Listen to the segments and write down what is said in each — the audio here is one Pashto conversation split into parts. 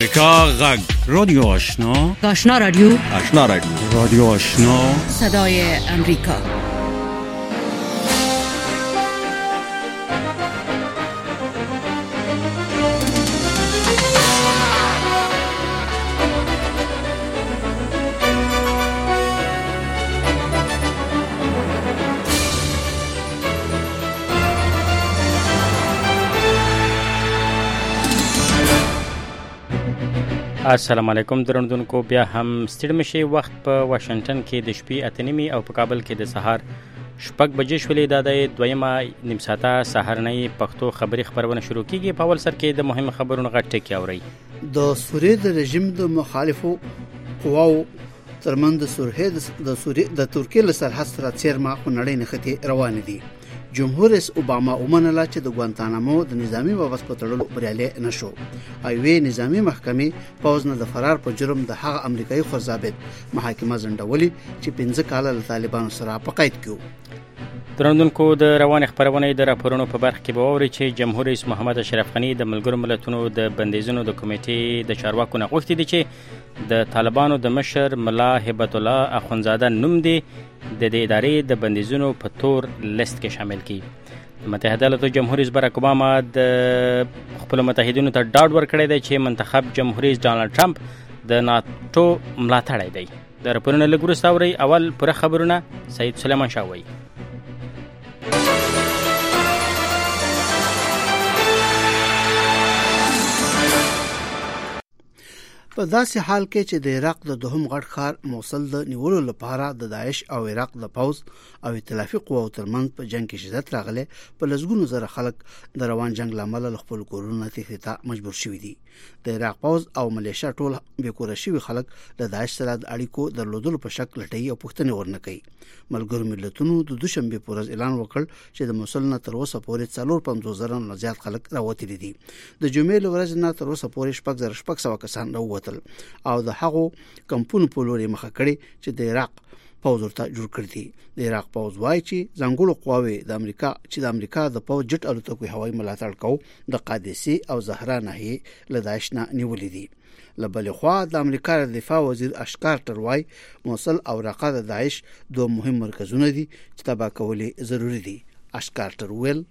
غږ رادیو آشنا رادیو رادیو آشنا صدای امریکا. السلام علیکم درنوونکو، بیا هم ستړي مشي. وخت په واشنگټن کې د شپې 8:30 او په کابل کې د سهار 6 بجې شولې. د دویمه نیم ساعته سهارنۍ پښتو خبري خبرونه شروع کیږي. په اول سر کې د مهم خبرونو غټ ټکی اوري. د سوریې د رژیم د مخالفو قواو ترمن د سوریې د ترکیې له سرحد سره څیرمه خنړې نښتې روان دي. جمهور رئیس اوباما ومنله چې د ګوانتانامو د نظامی واپس پتړلو بریالي نشو. ایوې نظامی محکمې پوز نه د فرار په جرم د هغه امریکایي خورځابط محاکمه ځنډولي چې 15 کال له طالبانو سره په قید کې. درنوونکو، د روان خبرونې د راپورونو په برخه کې به ووري چې جمهور رئیس محمد اشرف غنی د ملګرو ملتونو د بندیزونو د کمیټې د چارواکو نه غوښتي دي چې د طالبانو د مشر ملا هبت الله اخونزاده نوم دی د دې ادارې د بندیزونو په تور لیست کې شامل کړي. متحده ایالاتو جمهور رئیس باراک اوباما د خپل متحدینو ته ډاډ ورکړی دی چې منتخب جمهور رئیس ډانلډ ټرمپ د ناتو ملاتړی دی. د راپورونو لږ وروسته اورئ. اول پوره خبرونه سید سلیمان شاه وایي. په داسې حال کې چې د عراق د دوهم غټ ښار موصل د نیولو لپاره د داعش او عراق د پوز او ائتلافي قواو ترمنځ په جنگ کې شدت راغله، په لږګونو زره خلک د روان جنگ لامل خپل کورونه تخته ته مجبور شوي دي. د عراق پوز او ملیشیا ټول بیکوره شوي خلک د داعش سره د اړیکو درلودلو په شک لټي او پوښتنې ورنه کوي. ملګرو ملتونو د دوشنبه په ورځ اعلان وکړ چې د موصل نه تر اوسه پورې 450,000 نه زیات خلک راوتلي دي. د جمعې له ورځې نه تر اوسه پورې 6,600 کسان راووتل او د هغو کمپونو په لوري مخه کړي چې د عراق پوز ورته جوړ کړی دي. د عراق پوز وایي چې ځانګړو قواوې د امریکا د پوز جټ الوتکو هوایي ملاتړ کوي د قادسي او زهرا ناحیې له داعش نه نیولې دي. لبلې خوا د امریکا د دفاع وزیر اشکر کارټر وایي موصل او رقه د داعش دوه مهم مرکزونه دي چې تباه کول ضروری دي. اشکر کارټر ویل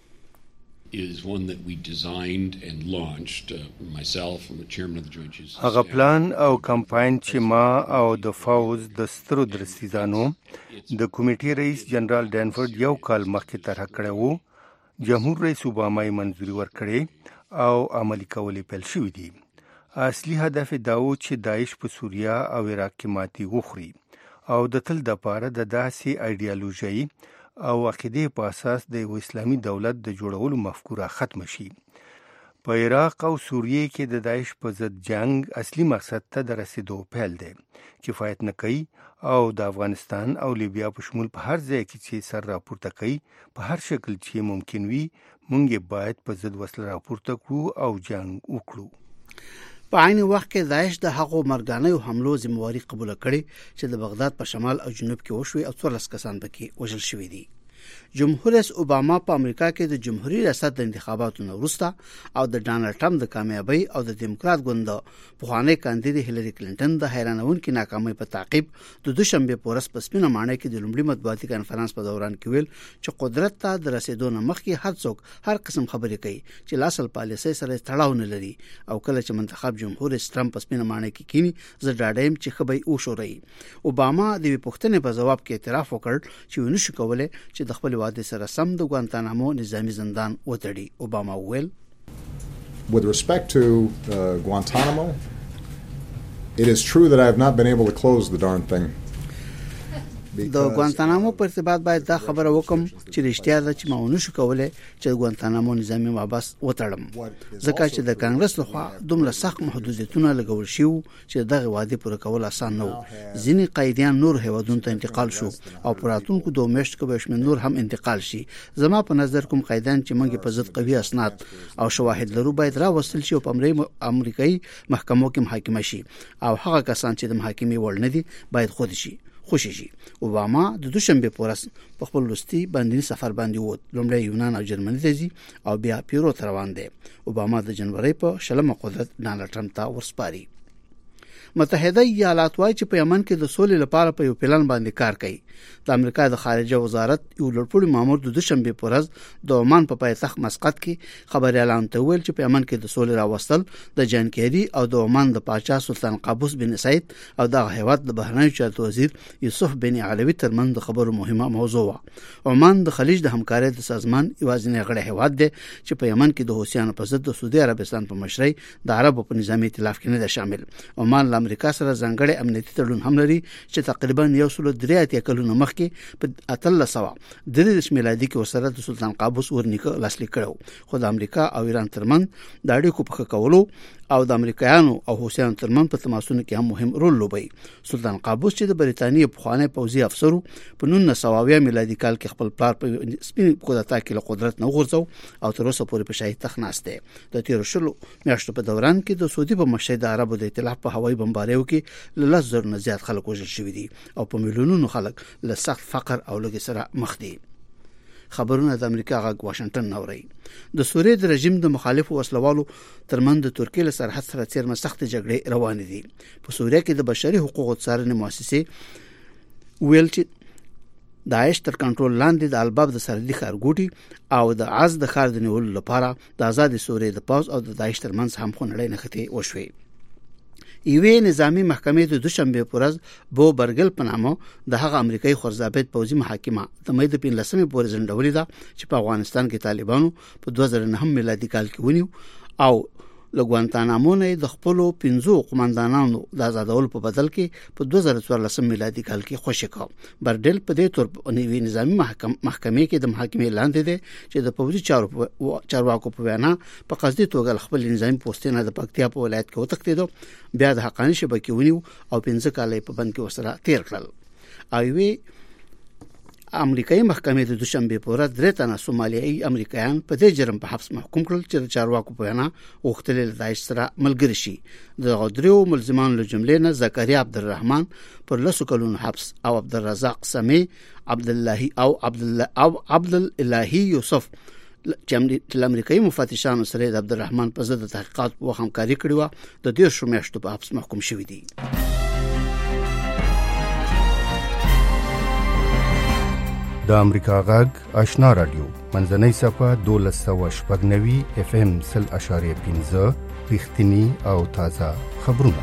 is one that we designed and launched, myself and the chairman of the Joint Chiefs. هغه پلان او کمپاین چې ما او د فوز د سترو درستیزانو د کمیټې رئیس جنرال ډینفورد یو کال مخکې طرح کړی وو، جمهور رئیس اوباما یې منظوري ورکړې او عملي کول پیل شوي دي. اصلي هدف دا و چې داعش په سوریه او عراق کې ماتي وخوري او د تل دپاره د داسې ایډیالوژي او عقیدې په اساس د اسلامي دولت د جوړولو مفکوره ختم شي. په عراق او سوریه کې د داعش په ضد جنگ اصلي مقصد ته د رسیدو پیل دی. کفایت نه کوي او د افغانستان او لیبیا په شمول په هر ځای کې چې سر راپورته کوي په هر شکل چې ممکن وي مونږ باید په ضد وسله راپورته کړو او جنگ وکړو. په عین وخت کې داعش د هغو مرګانیو حملو ذمہواری قبول کړي چې د بغداد په شمال او جنوب کې وشوي او 14 کسان پکې وژل شوي دي. جمهور رئیس اوباما په امریکا کې د جمهوریت ریاست د انتخاباتو نه وروسته او د ډانلډ ټرمپ د کامیابی او د دیموکرات ګوند پخوانی کاندید هیلری کلینټن د حیرانونکې ناکامۍ په تعقیب د دوشنبه په ورځ په سپینه ماڼۍ کې د لومړي مطبوعاتي کانفرنس په دوران کې ویل چې قدرت ته د رسیدو نه مخکې هر څوک هر قسم خبرې کوي چې لاصل پالیسي سره تړاو نه لري او کله چې منتخب جمهور رئیس ټرمپ په سپینه ماڼۍ کې کینی زه ډاډم چې خبري او شوري. اوباما د پوښتنې په جواب کې اعتراف وکړ چې ونشو کولای چې د خپل واده سره سم د ګوانتانامو نظامی زندان وتړي. اوباما ویل With respect to Guantanamo, it is true that I have not been able to close the darn thing. د ګوانتانامو په ارتباط باید دا خبره وکم چې رښتیا ده چې ما ونشو کولای چې ګوانتانامو نظامی واپس وتړم، ځکه چې د کانګرس لخوا دومره سخت محدودیتونه لګول شي چې دغه وعده پوره کول آسان نه و. ځینې قیدیان نور هیوادونو ته انتقال شو او پراتونکو 2 میاشتو کې به شمن نور هم انتقال شي. زما په نظر کوم قیدیان چې موږ په ضد قوي اسناد او شواهد لرو باید راوستل شي او په امریکایي محکمو کې محاکمه شي او هغه کسان چې د محاکمې وړ نه دي باید خود شي. خوشی شي. اوباما د دوشنبه په ورځ په خپل لوستي باندې سفر باندې ووت. لومړی یونان او جرمني ته ځي او بیا پیرو ته روان دی. اوباما د جنوري په 16 قدرت ډانلډ ټرمپ ته ورسپاري. متحده ایالات وايي چې په یمن کې د سولې لپاره په یو پلان باندې کار کوي. د امریکا د خارجه وزارت یو لوړپوړي مامور د دوشنبه په ورځ د عمان په پایتخت مسقط کې خبري اعلان ته ویل چې په یمن کې د سولې راوستل د جان کیری او د عمان د پاچا سلطان قابوس بن سعید او د هیواد د بهرنیو چارو وزیر یوسف بن علوي ترمن د خبرو مهمه موضوع و. عمان د خلیج د همکارۍ د سازمان یوازینی غړی هیواد دی چې په یمن کې د حوثیانو په ضد د سعودي عربستان په مشرۍ د عربو په نظامی ائتلاف کې نه ده شامل. عمان له امریکا سره ځانګړی امنیتي تړون هم لري چې تقریبا 103 کلونو مخکې په 1330 میلادي کې ورسره د سلطان قابوس ورنیکه لاسلیک کړو. خو د امریکا او ایران ترمن د اړیکو په ښه کولو او د امریکایانو او حوثیانو ترمن په تماسونو کې هم مهم رول لوبوي. سلطان قابوس چې د بریتانیې پخوانی پوځي افسر په 1900 میلادي کال کې خپل پلار په سپین کودتا کې له قدرت نه غورځو او تر اوسه پورې په شاهي تخت ناست دی. د 13 میاشتو په دوران کې د سعودي په مشرۍ د عربو د ائتلاف په هوایي بمباریو کې له 10,000 نه زیات خلک وژل شوي دي او په میلیونونو خلک له سخت فقر او لږ سره مخ دي. خبرونه د امریکا غږ واشنگټن نوري. د سوریې د رژیم د مخالفو وسلوالو ترمن د ترکیې له سرحد سره څیرمه سخت جګړې روانې دي. په سوریه کې د بشري حقوقو څارنې مؤسسې ویل چې داعش تر کنټرول لاندې د الباب د سرحدي ښارګوټي او د عز د ښار د نیولو لپاره د آزاد سوریې د پوځ او د داعش ترمنځ هم خونړۍ نښتې وشوې. ایوې نظامی محکمې د دوشنبه په ورځ بو برګل په نامه د هغه امریکایي خورځابط پوځي محاکمه د مې د 15 پورې ځنډولې ده چې په افغانستان کې طالبانو په 2009 میلادي کال کې ونیو او لګوانتانامو نه د خپل 15 قومندانانو د آزادولو په بدل کې په 2014 میلادي کال کې خوشی کا. برډل په دې تور په نظامی محکمې کې د محاکمې لاندې ده چې د پوځي چارواکو په وینا په قصدي توګه خپل نظامی پوسټونه د پکتیا په ولایت کې وتښتیدو. بیا د حقاني شبکې ونیو او 15 کال په بند کې وسره تیر کړل. ایوي امریکایي محکمې د دوشنبه په ورځ 3 تنه سومالیایي امریکایان په دې جرم په حبس محکوم کړل چې د چارواکو په وینا غوښتل له داعش سره ملګری شي. د غدریو ملزمانو له جملې نه زکریا عبدالرحمن پر 10 کلونو حبس او عبدالرزاق سمی عبدالله او عبدالالهی یوسف چې امریکایي مفتشانو سره د عبدالرحمن په ضد تحقیقات په همکاري کړې و د 10 میاشتو په حبس محکوم شوی دی. د امریکا غږ آشنا رادیو منځنۍ صفه 1290 اف ام 0.15 رښتینی او تازه خبرونه.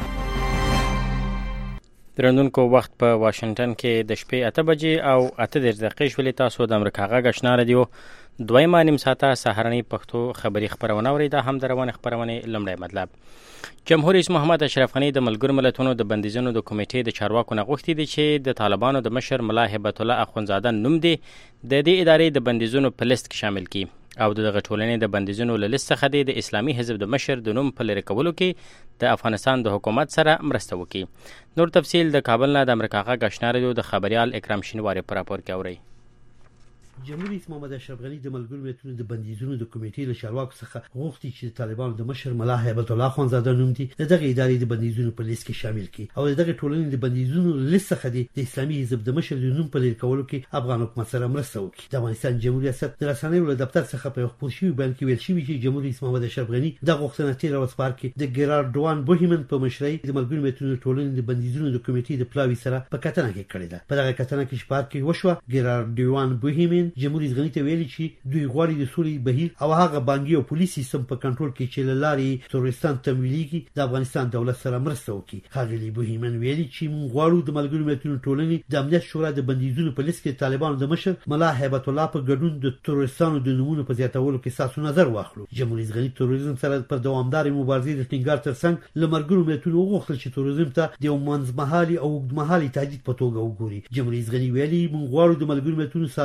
درنونکو وخت په واشنگټن کې د شپې 8 بجې او 8 دقیقې شولې. تاسو د امریکا غږ آشنا رادیو دویمه نیم ساعته سهارنۍ پښتو خبری خبرونه اورئ. د هم د روانې خبرونه لمړی مطلب. جمهور رئیس محمد اشرف غنی د ملګرو ملتونو د بندیزونو د کمیټې د چارواکو نه غوښتي دي چې د طالبانو د مشر ملا هیبت الله اخونزاده نوم دی د دې ادارې د بندیزونو په لیست کې شامل کړي او دغه ټولنې د بندیزونو له لیست څخه د اسلامي حزب د مشر د نوم په لری کولو کې د افغانستان د حکومت سره مرسته وکړي. نور تفصیل د کابل نه د امریکا غږ آشنا رادیو د خبريال اکرام شینواری پر راپور کې اوري. جمهور رئیس محمد اشرف غنی د ملګرو ملتونو د بندیزونو د کمیټې له چارواکو څخه غوښتي چې د طالبانو د مشر ملا هیبت الله اخونزاده نوم دي دغه ادارې د بندیزونو په لیست کې شامل کړي او دغه ټولنې د بندیزونو لیست څخه د اسلامي حزب د مشر د نوم په لری کولو کې افغان حکومت سره مرسته وکړي. د افغانستان جمهوریت ریاست د رسنیو له دفتر څخه په خپل شوی بیان کې ویل شوی چې جمهور رئیس محمد اشرف غنی د غوښتنې تیر وسپار کې د ګراردوان بوهیمن په مشرۍ د ملګرو ملتونو ټولنې د بندیزونو د کمیټې د پلاوی سره په کتنه کې کړی ده. په دغه کتنه کې شپږ کې وشو ګراردوان بوهیمن جمهور رئیس غنی ویلي چې دوی غواړي د سولې بهیر او هغه بانکي او پولیس سیستم په کنټرول کې چې لاري تروریستان تمویلېږي د افغانستان دولت سره مرسته وکړي. خاغلی بوهیمن ویلي چې موږ غواړو د ملګرو ملتونو ټولنې د امنیت شورا د بندیزونو په لیست کې طالبانو د مشر ملا هیبت الله په ګډون د تروریستانو د نمونه په زیاتولو کې ساسو نظر واخلو. جمهور رئیس غنی تروریزم سره پر دوامدار مبارزې د ټینګار ترڅنګ له ملګرو ملتونو وغوښتل چې تروریزم ته د منځمهالي او اوږدمهالي تهدید په توګه وګوري. جمهور رئیس غنی ویلي موږ غواړو د ملګرو ملتونو سازمان د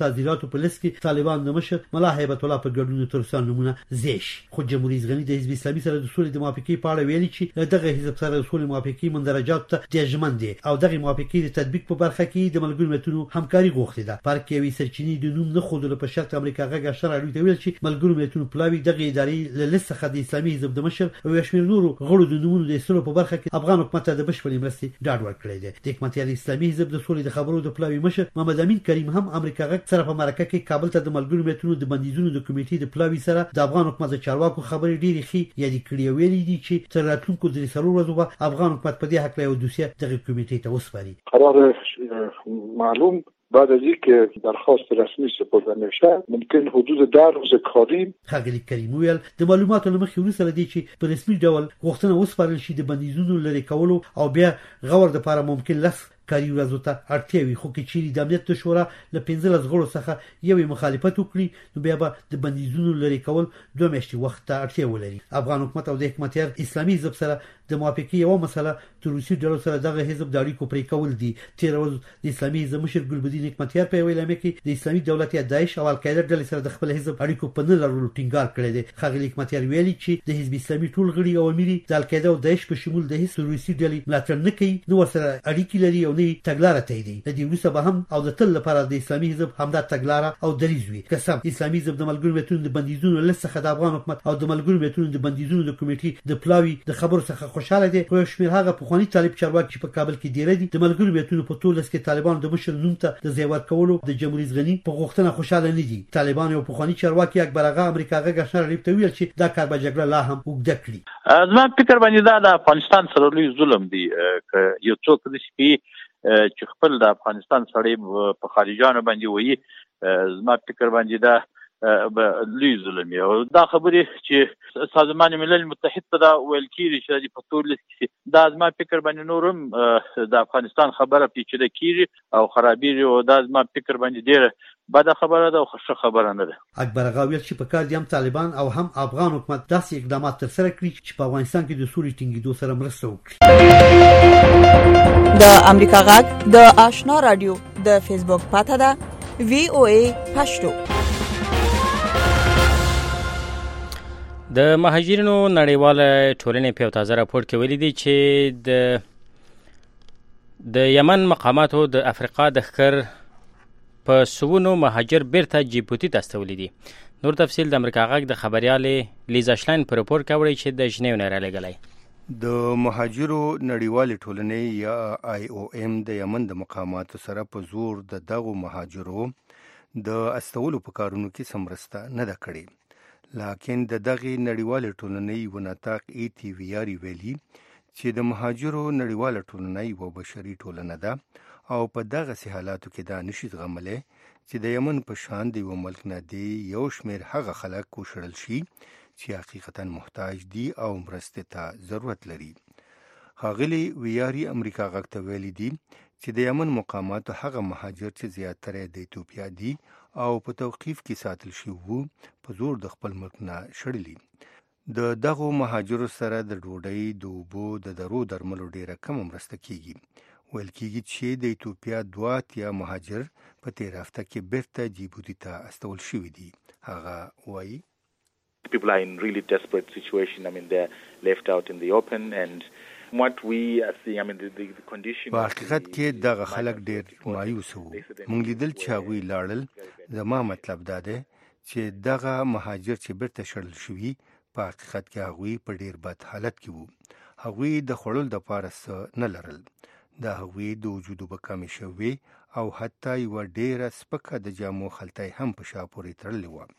تعزیراتو په لیست کې طالبان د مشر ملا هیبت الله په ګډون تر څو نمونه زیش. خو جمهوریت غنی د حزب اسلامي سره د سولې د موافقې په اړه ویلي چې دغه حزب سره د سولې موافقې مندرجات ته دژمن دي او دغه موافقې د تطبیق په برخه کې د ملګرو ملتونو همکاري غوښتي ده. پارک یوې سرچینې د نوم نه خوندل په شرط امریکا غږ اشاره اړوي ته ویل چې ملګرو ملتونو پلاوی دغه ادارې له لیست څخه د اسلامي حزب د مشر او شمیر نورو غړو د نومونو د ایستلو په برخه کې افغان حکومت ته د بشپړې مرستې ډاډ ورکړی دی. د حکومت اسلامي حزب د سولې د خبرو د پلاوی مشر محمد امین کریم هم امریکا غږ سره په مرکه کې کابل ته د ملګرو ملتونو د بندیزونو د کمیټې د پلاوی سره د افغان حکومت د چارواکو خبرې ډېرې ښې یادې کړې ویلي دي چې تر راتلونکو درې څلورو ورځو به افغان حکومت په دې حق له دوسیه دغه کمیټې ته وسپاري. قرار معلوم بعد از اینکه درخواست رسمی سپرده نشه ممکن حدود 10 روز کاری. ښاغلي کریم ویل د معلوماتو له مخې وروسته دي چې په رسمي ډول غوښتنه وسپارل شي د بندیزونو لرې کولو او بیا غور د لپاره ممکن لس کاري ورځو ته اړتیا وي. خو کې چیرې د امنیت د شورا له 15 غړو څخه یو مخالفت وکړي نو بیا به د بندیزونو لرې کول 2 میاشتې وخت ته اړتیا ولري. افغان حکومت او د حکومت اسلامي حزب سره د موافقې یو مسله د روسي ډلو سره دغه حزب د اړیکو پرې کول دي. تیر ورځ د اسلامي حزب مشر ګلبدین حکمتیار په ویلامه کې د اسلامي دولت یا داعش او القاعده ډلې سره د خپل حزب اړیکو په نه لرلو ټینګار کړی دی. ښاغلي حکمتیار ویلي چې د حزب اسلامي ټول غړي او امیر د القاعده او داعش په شمول د هیڅ روسي ډلې ملاتړ نه کوي نو ورسره اړیکې لري او نه تګلارې دی. د دې وروسته به هم او د تل لپاره د اسلامي حزب همدا تګلاره او دریځ وي. قسم اسلامي حزب د ملګرو ملتونو د بندیزونو لیست څخه د افغان حکومت او د ملګرو ملتونو د بندیزونو د کمیټې د پلاوی د خبرو څخه خوشاله دي. خو شمیر هغه پخوانی طالب چارواکي چې په کابل کې ډیره دي د ملګرو ملتونو په ټول لیست کې طالبان د مشر نوم ته د ځای ورکولو د جمهوریت غنی په غوښتنه خوشاله نه دي. طالبان او پخوانی چارواکي اکبر اغا امریکا غږ اشاره لري ته ویل چې دا کار به جګړه لا هم وګړه کړي. زما فکر باندې دا د افغانستان سره لوی ظلم دی. یو څوک د شپې چې خپل د افغانستان سړی په خارجانو باندې وایي زما فکر باندې دا لوی ظلم دی. او دا خبرې چې سازمان ملل متحد ته دا ویل کېږي چې په ټول لیست کې دا زما فکر باندې نورم د افغانستان خبره پیچیده کېږي او خرابېږي او دا زما فکر باندې ډېره بده خبره ده او ښه خبره نه ده. اکبر اغا ویل چې په کار دي هم طالبان او هم افغان حکومت داسې اقدامات ترسره کړي چې په افغانستان کې د سولې ټینګېدو سره مرسته وکړي. د امریکا غږ د آشنا رادیو د فیسبوک پاته ده VOA پښتو. د مهاجرینو نړیواله ټولنې په تازه راپور کې ویلي دي چې د یمن مقاماتو د افریقا د ښکر په سوونو مهاجر بیرته جیبوتي ته استولي دي. نور تفصیل د امریکا غږ د خبريالې لیزا شلاین په راپور کې وړي چې د ژنیو نه رالګلای. د مهاجرو نړیواله ټولنې یا IOM د یمن د مقاماتو سره په زور د دغو مهاجرو د استولو په کارونو کې سمرسته نه ده کړې. لکن د دغه نړیواله ټولنې وناتاق ETVR ویلي چې د مهاجرو نړیواله ټولنه یو بشري ټولنه ده او په دغه حالاتو کې دا نشي زغملی چې د یمن په شان د یو ملک نه دی یو شمیر هغه خلک کوشړل شي چې حقیقتا محتاج دي او مرستې ته ضرورت لري. ښاغلي ویاري امریکا غږ ته ویلي دي چې د یمن مقاماتو هغه مهاجر چې زیاتره د ایتوپیا دي او په توقیف کې ساتل شي وو په زور د خپل ملک نه شړلي. د دغو مهاجرو سره د ډوډۍ د اوبو د درو درملو ډیره کم مرسته کیږي. ویل کیږي چې د ایتوپیا 2 مهاجر په تیر هفته کې بیرته جیبوتي ته استول شوي دي. هغه وایي people are in really desperate situation. I mean, they're left out in the open and what we are seeing, I mean, the condition. په حقیقت کې دغه خلک ډېر مایوس وو. موږ لیدل چې هغوی لاړل. زما مطلب دا دی چې دغه مهاجر چې بیرته شړل شوي په حقیقت کې هغوی په ډېر بد حالت کې وو. هغوی د خوړل دپاره څه نه لرل. د هغوی د وجودو به کمې شوې او حتی یوه ډېره سپکه د جامو خلطۍ هم په شا پورې تړلې وه.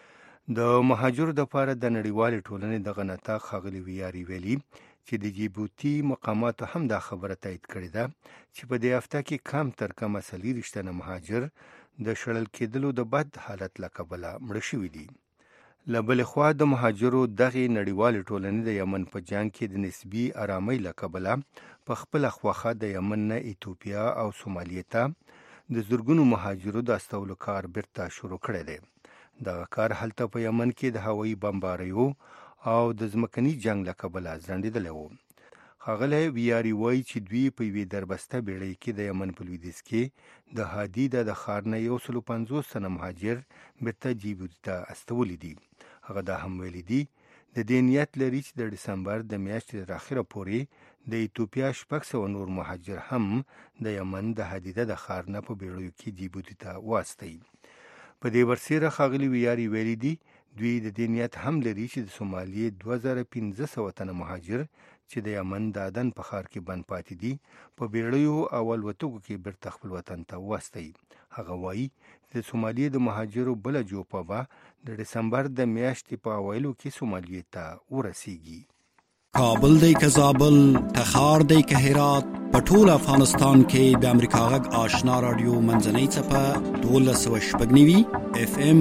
د مهاجرو دپاره د نړیوالې ټولنې دغه نطاق ښاغلي ویاري ویلي چې د جیبوتي مقاماتو هم دا خبره تایید کړې ده چې په دې هفته کې کم تر کمه 40 تنه مهاجر د شړل کېدلو د بد حالت له کبله مړه شوي دي. له بلې خوا د مهاجرو دغې نړیوالې ټولنې د یمن په جنګ کې د نسبي آرامۍ له کبله په خپله خوښه د یمن نه ایتوپیا او سومالیې ته د زرګونو مهاجرو د استولو کار بیرته شروع کړی دی. دغه کار هلته په یمن کې د هوایي بمباریو او د ځمکني جنګ له کبله ځنډېدلی و. ښاغلی ویاري وایي چې دوی په یوې دربسته بیړۍ کې د یمن په لویدیځ کې د حدیده د ښار نه 150 تنه مهاجر بیرته جیبوتي ته استولي دي. هغه دا هم ویلي دي د دې نیت لري چې د ډسمبر د میاشتې تر اخره پورې د ایتوپیا 600 نور مهاجر هم د یمن د حدیده د ښار نه په بیړیو کې جیبوتي ته واستوي. په دې ورسره ښاغلي ویاري ویلي دي دوی د دې نیت هم لري چې د سومالیې 2500 تنه مهاجر چې د یمن د عدن په ښار کې بند پاتې دي په بیړیو او الوتکو کې بیرته خپل وطن ته واستوي. هغه وایي د سومالیې د مهاجرو بله جوپه به د ډسمبر د میاشتې په اوایلو کې سومالیې ته ورسیږي. کابل دی که زابل، تخار دی که هرات، په ټول افغانستان کې د امریکا غږ آشنا رادیو منځنۍ څپه 1290 FM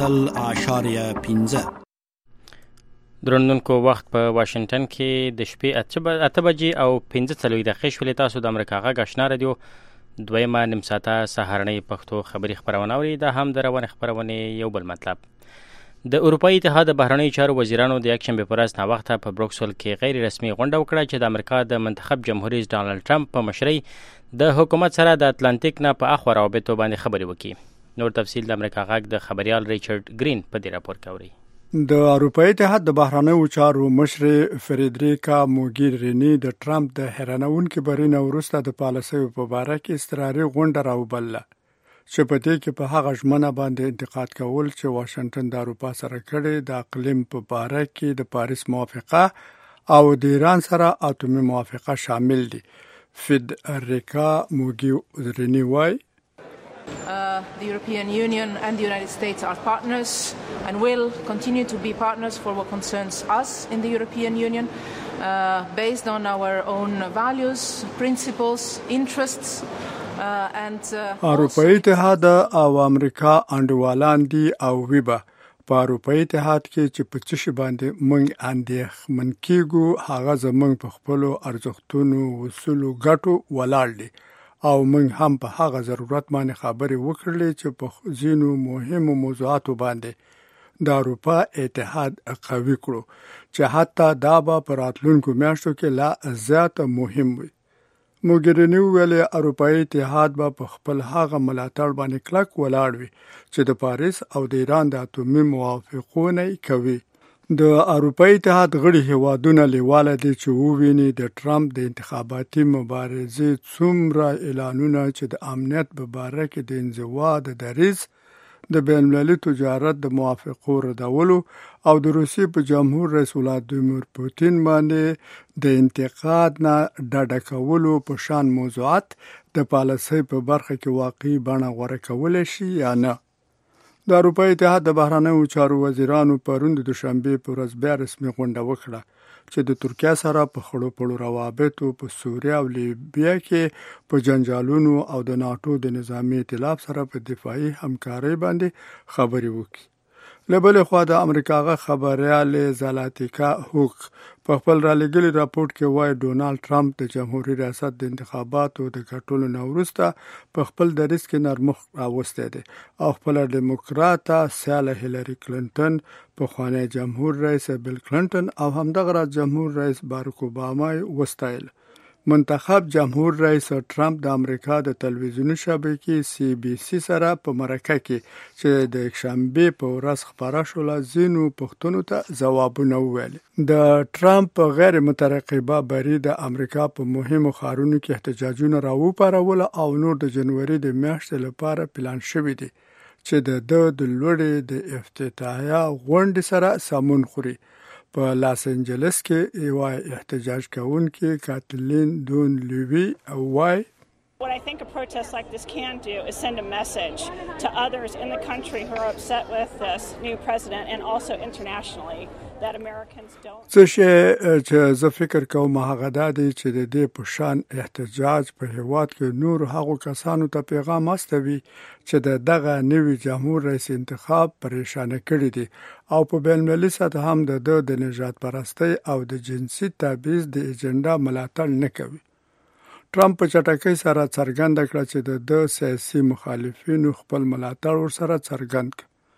0.15. درنونکو وخت په واشنگټن کې د شپې 8 بجې او 15 دقیقې شولې. تاسو د امریکا غږ آشنا رادیو دویمه نیم ساعته سهارنۍ پښتو خبري خبرونه اورئ. دا هم د روانې خبرونې یو بل مطلب. د اروپایي اتحاد د بهرنیو چارو وزیرانو د یکشنبې په ورځ ناوخته په بروکسل کې غیر رسمي غونډه وکړه چې د امریکا د منتخب جمهور رئیس ډانلډ ټرمپ په مشرۍ د حکومت سره د اتلانتیک نه په اخوا روابطو باندې خبرې وکړي. نور تفصیل د امریکا غږ د خبريال ریچارډ گرین په دې راپور کې اوري. د اروپایي اتحاد د بهرنیو چارو مشر فریدریکا موګیرینی د ټرمپ د حیرانونکو برینه وروسته د پالیسیو په اړه کې استراري غونډه راوبله چې په دې کې په هغه ژمنه باندې انتقاد کول چې واشنگټن د اروپا سره کړي د اقلیم په اړه کې د پاریس موافقه او د ایران سره اتومي موافقه شامل دي. فریدریکا موګیرینی وایي the European Union and the United States are partners and will continue to be partners for what concerns us in the European Union based on our own values, principles, interests and اروپایي اتحاد او امریکا انډوالان دي او ویبا په اروپایي اتحاد کې چې په څه شي باندې موږ اندېښمن کیږو هغه زموږ په خپل ارزښتونو وسلو ګټو ولاړ دي او موږ هم په هغه ضرورت باندې خبرې وکړلې چې په ځینو مهمو موضوعاتو باندې د اروپا اتحاد قوي کړو چې حتی دا به په راتلونکو میاشتو کې لا زیات مهم وي. موګیرینی ویلي اروپایي اتحاد به په خپل هغه ملاتړ باندې کلک ولاړ وي چې د پاریس او د ایران د اتومي موافقونه کوي. د اروپایي اتحاد غړي هیوادونه لیواله دي چې وویني د ټرمپ د انتخاباتي مبارزې څومره اعلانونه چې د امنیت په اړه کې د انزوا د دریځ د بین‌المللي تجارت د موافقو ردولو او د روسیې په جمهور رئیس ولادیمیر پوتین باندې د انتقاد نه ډډه کولو په شان موضوعات د پالیسۍ په برخه کې واقعي بڼه غوره کولی شي یا نه. د اروپایي اتحاد د بهرنیو چارو وزیرانو پرون د دوشنبه په ورځ بیا رسمي غونډه وکړه چې د ترکیه سره په خړو پړو روابطو په سوریه او لیبیا کې په جنجالونو او د ناتو د نظامی ائتلاف سره په دفاعي همکارۍ باندې خبرې وکړي. له بلې خوا د امریکا غږ خبریال زلاتیکا هوک په خپل رالېږلي راپورټ کې وایي ډونالډ ټرمپ د جمهوریت ریاست د انتخاباتو د ګټلو نه وروسته په خپل دریځ کې نرمښت راوستی دی او خپله ډیموکراته سیاله هیلري کلینټن، پخوانی جمهور رئیس بیل کلینټن او همدغه راز جمهور رئیس باراک اوباما وستایل. منتخب جمهور رئیس ټرمپ د امریکا د تلویزیوني شبکې CBC سره په مرکه کې چې د یکشنبه په ورځ خبره شوه ځینو پوښتنو ته ځوابونه وویل. د ټرمپ غیر مترقبه بری د امریکا په مهمو ښارونو کې احتجاجونه راوپارول او نور د جنوري د میاشتې لپاره پلان شوی دی چې د لوړې د افتتاحیه غونډې سره سمون خوري. په لاس انجلس کې یو احتجاج کوونکی کاتلین دون لیوی وای What I think a protest like this can do is send a message to others in the country who are upset with this new president and also internationally that Americans don't. چې زه فکر کوم هغه دا دی چې د دې په شان احتجاج په هیواد کې نور هغو کسانو ته پیغام استوي چې دغه نوی جمهور رئیس انتخاب پریشانه کړی دی او په بین‌المللي سطح هم د نژاد پرستی او د جنسي تبعیض د ایجنډا ملاتړ نه کوي. ټرمپ په چټکۍ سره څرګنده کړه چې د سیاسي مخالفینو خپل ملاتړ ورسره څرګند کړ.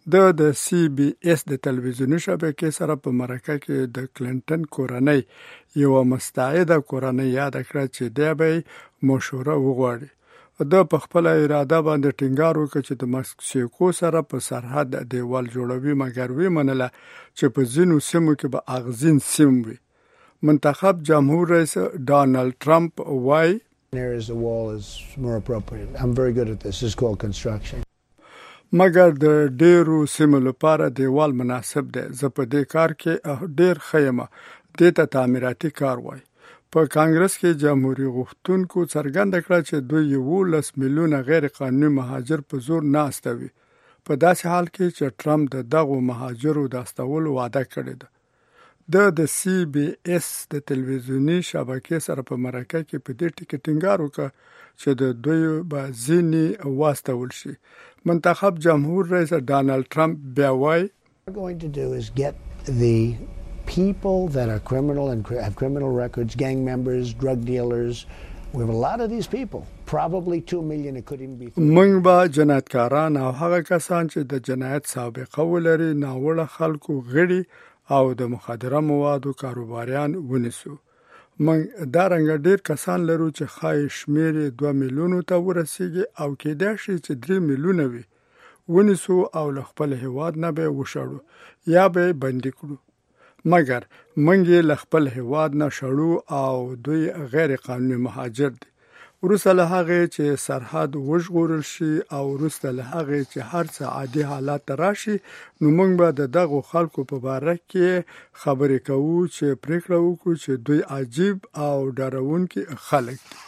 د سی بی اس د تلویزیوني شبکې سره په مرکه کې د کلینټن کورنۍ یو مستعده کورنۍ یاد کړه چې دی به مشوره وغواړي د په خپل اراده باندې ټینګار وکړ چې د مکسیکو سره په سرحد دیوال جوړوي مګر وی منله چې په ځینو سیمو کې به اغزین سیم وي منتخب جمهور رئیس ډانلډ ټرمپ وای There is a wall is more appropriate. I'm very good at this. It's called construction. مګر د ډیرو سیمو لپاره دیوال مناسب دی زه په دې کار کې ډیر خیمه د تعمیراتي کار وای په کانګرس کې جمهوریت غوښتونکو څرګنده کړه چې دوی 11 میلیونه غیر قانوني مهاجر په زور نه استوي په داسې حال کې چې ټرمپ د دغو مهاجرو د استولو وعده کړې ده د سی بی اس د تلویزیونی شبکې سره په مرکه کې په دې ټکی ټینګار وکړ چې د دوی بازینی واستول شي منتخب جمهور رئیس ډانلډ ټرمپ بیا وایي What we're going to do is get the people that are criminal and have criminal records, gang members, drug dealers. We have a lot of these people. Probably 2 million, it could even be 3 موږ به جنایتکاران او هغه کسان چې د جنایت سابقه ولري ناوړه خلکو غړي او د مخدره موادو کاروباریان ونیسو موږ دا رنګ ډیر کسان لرو چې خای شمیر 2 میلیونو ته ورسیږي او کېدای شي چې 3 میلیونه وي ونیسو او له خپل هیواد نه به وشړو یا به بندي کړو مګر موږ له خپل هیواد نه شړو او دوی غیر قانوني مهاجر دي ورسته له هغه چې سرحد وژغورل شي او ورسته له هغه چې هر څه عادي حالات راشي نو موږ به د دغو خلکو په باره کې خبرې کوو چې پریکړه وکړو چې دوی عجیب او ډارونکي خلک دي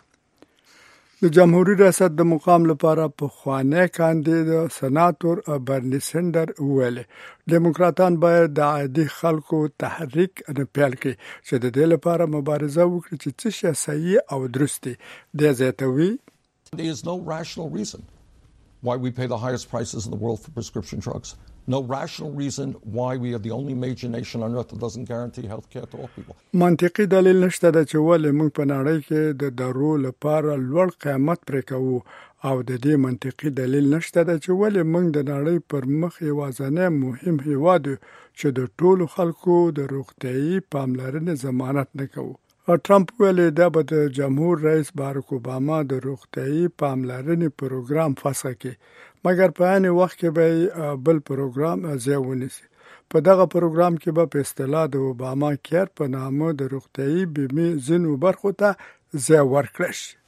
د جمهوریت ریاست د مقام لپاره په خوانه کاندید سناتور برنی سندر ویل دیموکراتان باید د عادي خلکو تحریک نه پیل کړي چې د دې لپاره مبارزه وکړي چې څه شی صحیح او درست دي د زیاتوي There is no rational reason why we pay the highest prices in the world for prescription drugs. No rational reason why we are the only major nation on earth that doesn't guarantee health care to all people. منطقي دلیل نشته چې ولې موږ په نړۍ کې د درو لپاره لوړ قیمت پرې کوو او د دې منطقي دلیل نشته چې ولې موږ د نړۍ پر مخ یوازینی مهم هیواد چې د ټولو خلکو د روغتیايي پاملرنې ضمانت نه کوو ټرمپ ویل دا به د جمهور رئیس باراک اوباما د روغتیايي پاملرنې پروګرام فسخ کړي مګر په عین وخت کې به بل پروګرام ځای ونیسي په دغه پروګرام کې به په اصطلاح د اوباما کیر په نامه د روغتیايي بیمې ځینو برخو ته ځای ورکړل شي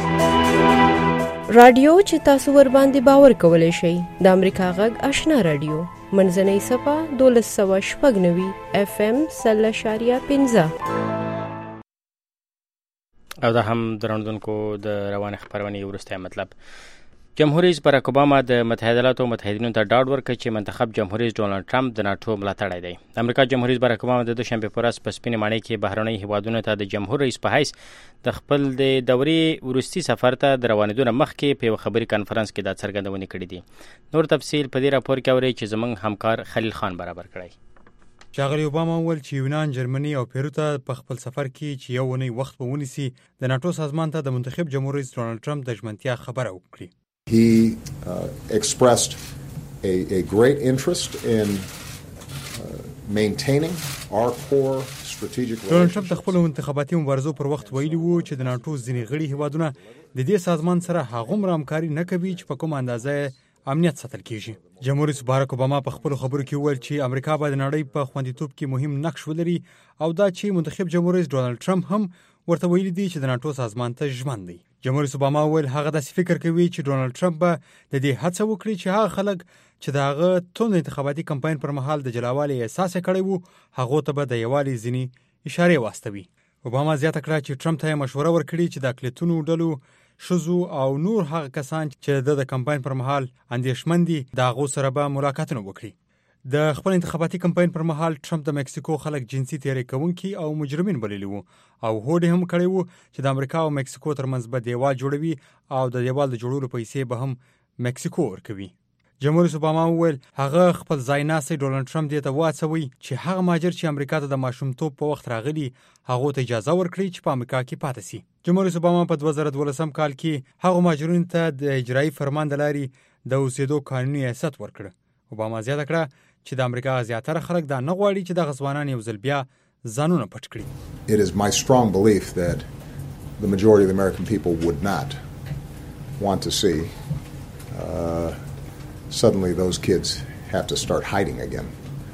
رادیو چې تاسو ور باندې باور کولای شئ د امریکا غږ آشنا رادیو منځنۍ صفه 1290 اف ام 0.15 او دا هم درنوونکو د روان خبرونه ورسته مطلب جمهور رئیس باراک اوباما د متحده ایالاتو متحدینو ته ډاډ ورکړ چې منتخب جمهور رئیس ډونالډ ټرمپ د ناتو ملاتړی دی د امریکا جمهور رئیس باراک اوباما د دوشنبه پر ورځ په سپینې ماڼۍ کې بهرنۍ هیوادونو ته د جمهور رئیس په حیث د خپل د دورې ورستي سفر ته د روانېدو نه مخکې په خبري کانفرنس کې دا څرګندونه کړې دي نور تفصیل په دې راپور کې اوري چې زموږ همکار خلیل خان برابر کړی ښاغلی اوباما وویل چې یونان، جرمني او پیرو ته په خپل سفر کې چې یو اونۍ وخت به ونیسي د ناټو سازمان ته د منتخب جمهور رئیس ډونالډ ټرمپ د ژمنتیا خبره وکړي. He expressed a great interest in maintaining our core strategic relationship. ډونالډ ټرمپ د خپل انتخاباتي مبارزو پر وخت ویلي وو چې د ناټو ځینې غړي هیوادونه د دې سازمان سره هغومره همکاري نه کوي چې په کوم اندازه امنیت ساتل کیږي. جمهور رئیس باراک اوباما په خپل خبرو کې وویل چې امریکا باید د نړۍ په خوندیتوب کې مهم نقش ولري او دا چې منتخب جمهور رئیس ډونالډ ټرمپ هم ورته ویلي دی چې د ناټو سازمان ته ژمن دی. جمهور رئیس اوباما وویل هغه داسې فکر کوي چې ډونالډ ټرمپ به د دې هڅه وکړي چې هغه خلک چې د هغه توند انتخاباتي کمپاین پر مهال د جلاوالي احساس کړی وو هغه ته به د یووالي ځینې اشارې واستوي. اوباما زیاته کړه چې ټرمپ ته مشوره ورکړي چې د اقلیتونو ډلو، ښځو او نور هغه کسان چې د کمپاین پر مهال اندېښمن دي د هغو سره به ملاقاتونه وکړي. د خپل انتخاباتي کمپاین پر مهال ټرمپ د مکسیکو خلک جنسي تیری کوونکي او مجرمین بللي وو او هوډ هم کړی وو چې د امریکا او مکسیکو ترمنځ به دیوال جوړوي او د دیوال د جوړولو پیسې به هم مکسیکو ورکوي. جمهور رئیس اوباما وویل هغه خپل ځای ناستی ډونالډ ټرمپ دې ته واڅوي چې هغه مهاجر چې امریکا ته د ماشومتوب په وخت راغلي هغو ته اجازه ورکړي چې په امریکا کې پاتې شي. جمهور رئیس اوباما په 2012 کال کې هغه مهاجرینو ته د اجرایي فرمان د لارې د اوسېدو قانوني حیثیت ورکړ اوباما زیاته کړه چې د امریکا زیاتره خلک دا نه غواړي چې د ځوانان یو ځل بیا ځانونه پټ کړي. It is my strong belief that the majority of the American people would not want to see suddenly those kids have to start hiding again.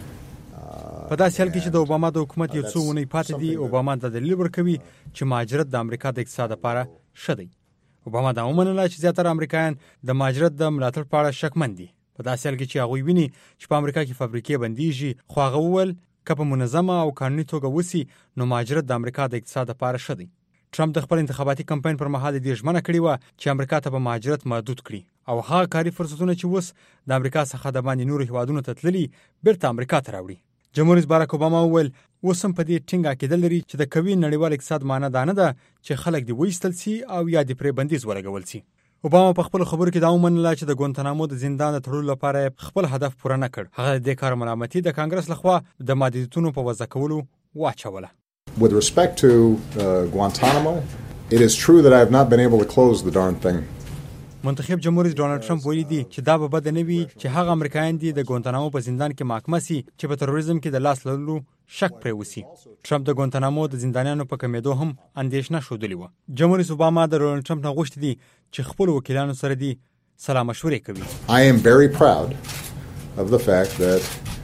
په داسې حال کې چې د اوباما د حکومت یو څو اونۍ پاتې دي، اوباما د دلیل ورکوي چې مهاجرت د امریکا د اقتصاد لپاره ښه دی. اوباما دا ومنله چې زیاتره امریکایان د مهاجرت د ملاتړ په اړه شکمن دي. په داسې حال کې چې هغوی ویني چې په امریکا کې فابریکې بندیږي، خو هغه وویل که په منظمه او قانوني توګه وسی نو مهاجرت د امریکا د اقتصاد لپاره ښه دی. ټرمپ د خپل انتخاباتي کمپاین پر مهال دې ژمنه کړې و چې امریکا ته به مهاجرت محدود کړي او هغه کاري فرصتونه چې اوس د امریکا څخه د باندې نورو هیوادونو ته تللي بیرته امریکا ته راوړي. جمهور رئیس باراک اوباما وویل اوس هم په دې ټینګ عقیده لري چې د قوي نړیوال اقتصاد معنی دا نه ده چې خلک دې وایستل سي او یا دې پرې بندیز ولګول سي. اوباما په خپل خبرو کې دا ومنله چې د ګوانتانامو د زندان د تړلو لپاره خپل هدف پوره نه کړ. هغه د دې کار ملامتي د کانګرس لخوا د محدودیتونو په وضع کولو واچوله. With respect to Guantanamo, it is true that I have not been able to close the darn thing. منتخب جمهور رئیس ډونالد ټرمپ ویلي دی چې دا به بد نه وي چې هغه امریکایان دي د ګوانتانامو په زندان کې محاکمه سي چې په تروریزم کې د لاس لرلو شک پرې وسی. ټرمپ د ګوانتانامو د زندانیانو په کمیدو هم اندېښنه ښودلې و. جمهور رئیس اوباما د ډونالد ټرمپ نه غوښتي دي چې خپل وکیلانو سره دي سلا مشورې کوي. I am very proud of the fact that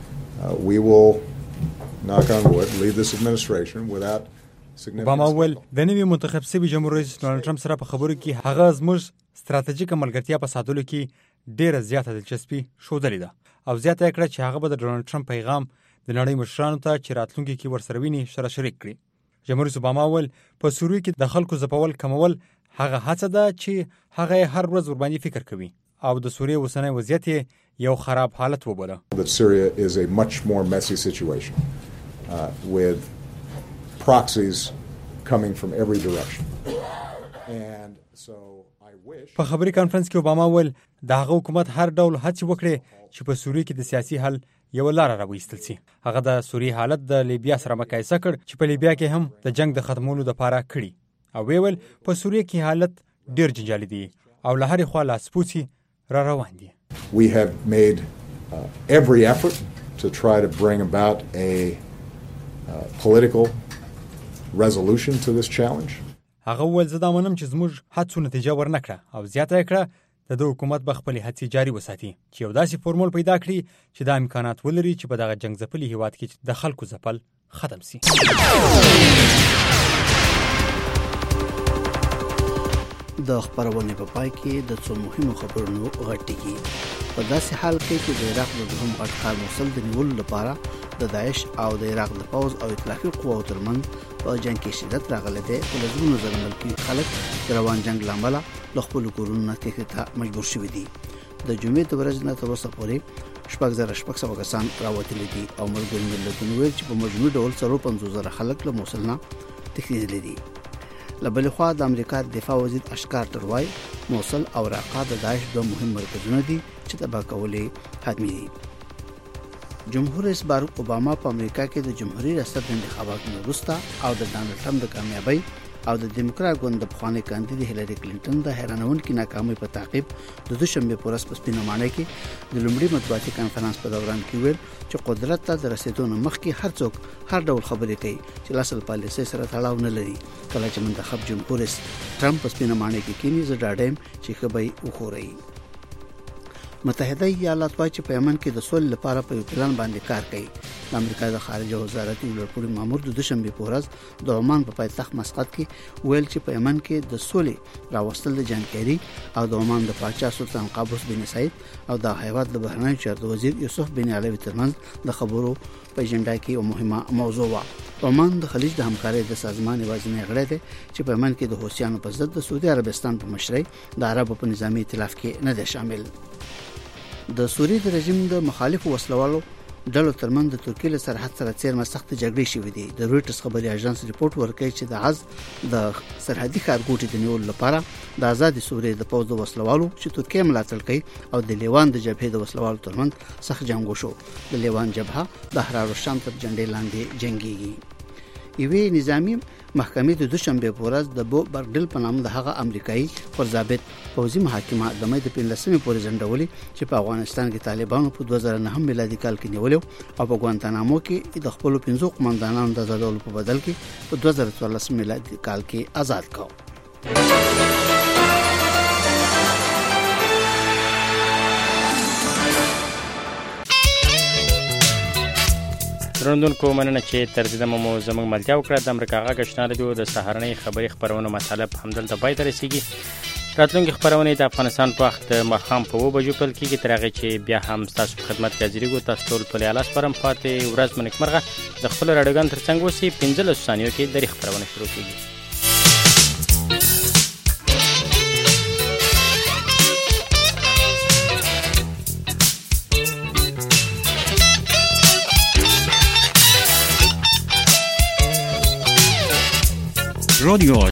we will knock on wood lead this administration without significant. اوباما ویل د نوي منتخب شوي جمهور رئیس ډونالد ټرمپ سره په خبرو کې هغه زموږ ستراتیژیکه ملګرتیا په ساتلو کې ډیره زیاته دلچسپي ښودلې ده او زیاته یې کړه چې هغه به د ډونالد ټرمپ پیغام د نړۍ مشرانو ته چې راتلونکي کې ورسره ویني سره شریک کړي. جمهور رئیس اوباما ویل په سوریه کې د خلکو ځپول کمول هغه هڅه ده چې هغه هر ورځ ورباندې فکر کوي او د سوریه اوسنی وضعیت یو خراب حالت وبوله. That Syria is a much more messy situation with proxies coming from every direction. And so په خبري کانفرنس کې اوباما ویل د هغه حکومت هر ډول هڅې وکړي چې په سوریه کې د سیاسي حل یو لار راوېستل شي. هغه د سوریه حالت د لیبیا سره مقایسه کړ چې په لیبیا کې هم د جنگ د ختمولو لپاره کړی او ویل په سوریه کې حالت ډیر جنجالي دی او له هرې خوا لاسپوڅي را روان دي. We have made every effort to try to bring about a political resolution to this challenge. هغه ول زه دا منم چې زموږ هڅو نتیجه ورنکړه او زیاته کړه د حکومت به خپل هڅې جاري وساتي چې یو داسې فورمول پیدا کړي چې دا امکانات ولري چې په دغه جنگ ځپلي هیواد کې د خلکو ځپل ختم شي. د خبرونه په پای کې د څو مهمو خبرونو غټیږي. په داسې حال کې چې د عراق د دوهم غټ ښار موصل د نیولو لپاره د داعش او د عراق د پوز او ائتلافي قواو ترمنځ په جنگ کې شدت راغلی دی. په لږونو زره ملکي خلک د روان جنگ لامل له خپل کورونو نه تېښتې ته مجبور شوي دي. د جمعې د ورځې نه تر اوسه پورې 6600 کسان راوتلي دي او ملګري ملتونه ویل چې په مجموعي ډول 450,000 خلک له موصل نه تښتېدلي دي. له بلې خوا د امریکا دفاع وزیر اشکار تروای موصل او راقه د داعش دوه مهم مرکزونه دي چې تباه کول حتمي دي. جمهور رئیس باراک اوباما په امریکا کې د جمهوریت ریاست د انتخاباتو وروسته او د ډانلډ ټرمپ د کامیابی او د دیموکرات ګوند د پخوانی کاندید هیلری کلینټن د حیرانونکي ناکامۍ په تعقیب د دوشنبه په ورځ په سپینمانه کې د لومړي مطبوعاتي کانفرنس په دوران کې ویل چې قدرت ته د رسیدو نه مخکې هر څوک هر ډول خبرې کوي چې لاصل پالیسي سره تړاو نه لري. کله چې منتخب جمهور رئیس ټرمپ په سپینمانه کې کینی زه ډاډم چې خبري وخوري. متحده ایالات وايي چې په یمن کې د سولې لپاره په یو پلان باندې کار کوي. د امریکا د خارجه وزارت ولرپوري مامور د دوشنبه په ورځ د عمان په پایتخت مسقط کې ویل چې په یمن کې د سولې راوستل د جانکاري او د عمان د پاچا سلطان قابوس بن سعید او د هیواد د بهرنیو چارو وزیر یوسف بن علوي ترمنځ د خبرو په اجنډا کې یو مهمه موضوع و. عمان د خلیج د همکارۍ د سازمان یوازینی غړی دی چې په یمن کې د حوثیانو په ضد د سعودي عربستان په مشرۍ د عربو په نظامی ائتلاف کې نه دی شامل. د سوریې د رژیم د مخالفو وسلوالو ډلو ترمنځ د ترکیې له سرحد سره څیرمه سخت جګړې شوې دي. د رويټرز خبري اژانس ریپورت ورکوي چې د غز د سرحدي ښارګوټي د نیولو لپاره د آزاد سوریې د پوځ د وسلوالو چې ترکیه ملاتړ کوي او د لیوان د جبهې د وسلوالو ترمنځ سخت جنگ وشو. د لیوان جبهه د احرار الشام تر جنډې لاندې جنگيږي. یوې نظامی محکمې د دوشنبه په ورځ د بو برډل په نامه د هغه امریکایي پرضابط پوځي محاکمه د مې د 15 پورې ځنډولې چې په افغانستان کې طالبانو په 2009 میلادي کال کې نیولې او په ګوانتانامو کې د خپل 15 قومندانانو د آزادولو په بدل کې په 2014 میلادي کال کې آزاد کړ. درنوونکو مننه چې تر دې دمه مو زموږ ملتیا وکړه. د امریکا غږ آشنا رادیو د سهارنۍ خبري خبرونو مطلب همدلته پای ته رسیږي. راتلونکي خبرونه د افغانستان په وخت ماښام په 2 بجو پیل کیږي. تر هغې چې بیا هم ستاسو په خدمت کې حاضرېږو. تاسو ټول اعلی سپارم. پاتې ورځ مو نیکمرغه. د خپلو راډیوګانو تر څنګ اوسئ. 15 ثانیو کې درې خبرونه شروع کیږي. رادیو